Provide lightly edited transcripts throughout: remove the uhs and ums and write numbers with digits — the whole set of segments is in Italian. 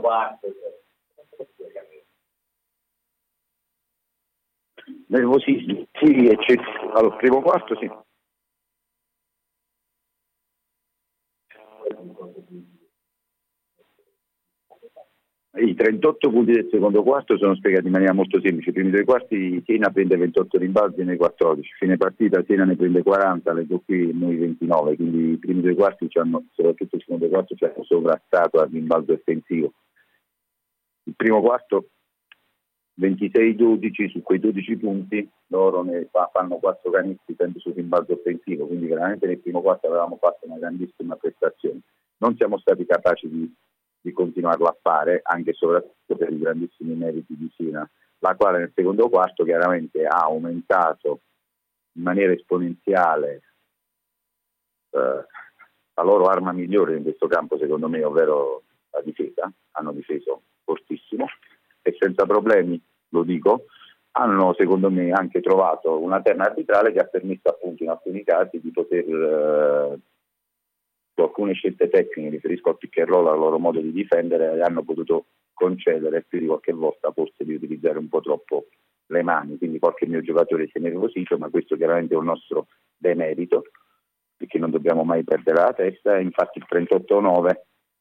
quarto. Nervosissimo, sì, al primo quarto sì. I 38 punti del secondo quarto sono spiegati in maniera molto semplice. I primi due quarti Siena prende 28 rimbalzi nei 14, fine partita Siena ne prende 40, leggo qui noi 29, quindi i primi due quarti soprattutto il secondo quarto ci hanno sovrastato al rimbalzo offensivo. Il primo quarto 26-12, su quei 12 punti loro ne fanno 4 canestri sempre sul rimbalzo offensivo, quindi veramente nel primo quarto avevamo fatto una grandissima prestazione. Non siamo stati capaci di continuarlo a fare, anche e soprattutto per i grandissimi meriti di Siena, la quale nel secondo quarto chiaramente ha aumentato in maniera esponenziale la loro arma migliore in questo campo, secondo me, ovvero la difesa. Hanno difeso fortissimo e senza problemi, lo dico, hanno secondo me anche trovato una terna arbitrale che ha permesso appunto in alcuni casi di poter su alcune scelte tecniche, mi riferisco al pick and roll, al loro modo di difendere, hanno potuto concedere più di qualche volta forse di utilizzare un po' troppo le mani, quindi qualche mio giocatore si è nervosito, ma questo chiaramente è un nostro demerito, perché non dobbiamo mai perdere la testa. Infatti il 38-9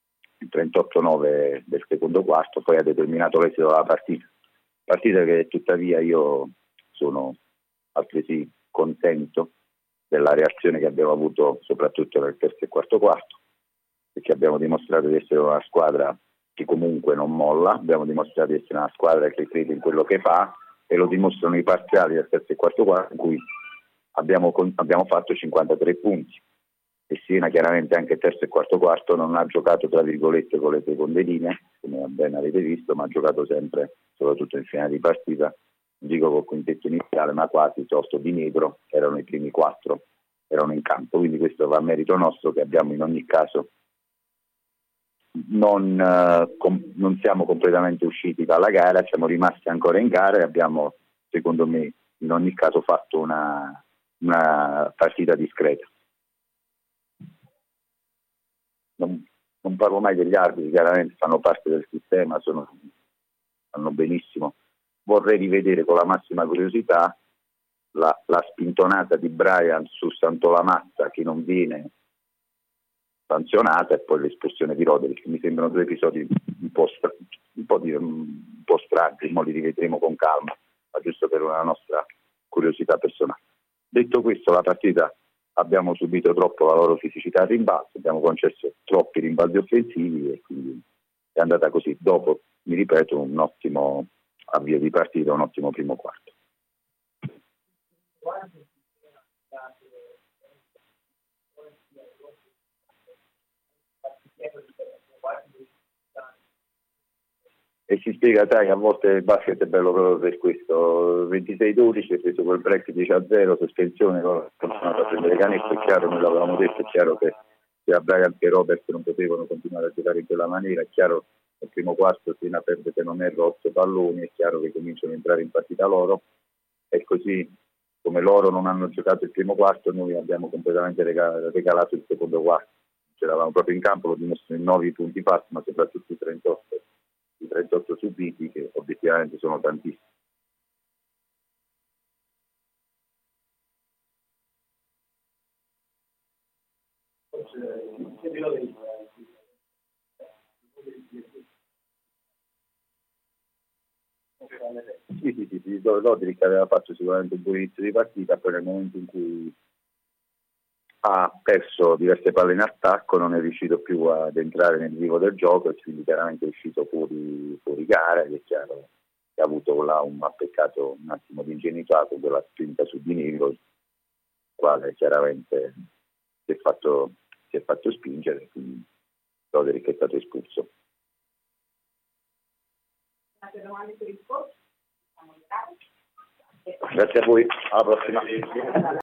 del secondo quarto poi ha determinato l'esito della partita che tuttavia io sono altresì contento della reazione che abbiamo avuto soprattutto nel terzo e quarto quarto, perché abbiamo dimostrato di essere una squadra che comunque non molla, abbiamo dimostrato di essere una squadra che crede in quello che fa e lo dimostrano i parziali del terzo e quarto quarto in cui abbiamo fatto 53 punti e Siena chiaramente anche il terzo e quarto quarto non ha giocato tra virgolette con le seconde linee, come ben avete visto, ma ha giocato sempre, soprattutto in finale di partita, dico col quintetto iniziale, ma quasi sotto di Negro, erano i primi 4, erano in campo, quindi questo va a merito nostro che abbiamo in ogni caso non siamo completamente usciti dalla gara, siamo rimasti ancora in gara e abbiamo secondo me in ogni caso fatto una partita discreta. Non parlo mai degli arbitri, chiaramente fanno parte del sistema, fanno benissimo. Vorrei rivedere con la massima curiosità la spintonata di Brian su Santolamazza che non viene sanzionata e poi l'espulsione di Roderick. Mi sembrano due episodi un po' strani, ma li rivedremo con calma, ma giusto per una nostra curiosità personale. Detto questo, la partita abbiamo subito troppo la loro fisicità al rimbalzo, abbiamo concesso troppi rimbalzi offensivi e quindi è andata così. Dopo, mi ripeto, un ottimo avvio di partita, un ottimo primo quarto. E si spiega, sai, a volte il basket è bello proprio per questo. 26-12, è preso quel break 10-0, sospensione, loro sono continuato a prendere canestro, è chiaro, noi l'avevamo detto, è chiaro che sia Bryant che Robert non potevano continuare a giocare in quella maniera, è chiaro che al primo quarto Siena perde, se non erro, 8 palloni, è chiaro che cominciano a entrare in partita loro, e così come loro non hanno giocato il primo quarto, noi abbiamo completamente regalato il secondo quarto. C'eravamo proprio in campo, lo dimostrano i 9 punti fatti, ma soprattutto i 38 subiti, che obiettivamente sono tantissimi. Sì, Roderick aveva fatto sicuramente un buon inizio di partita, poi nel momento in cui ha perso diverse palle in attacco non è riuscito più ad entrare nel vivo del gioco e quindi chiaramente è uscito fuori gara, ed è chiaro che ha avuto là un peccato un attimo di ingenuità con quella spinta su Di Niro, il quale chiaramente si è fatto spingere, quindi Roderick è stato espulso. Grazie a voi, alla prossima.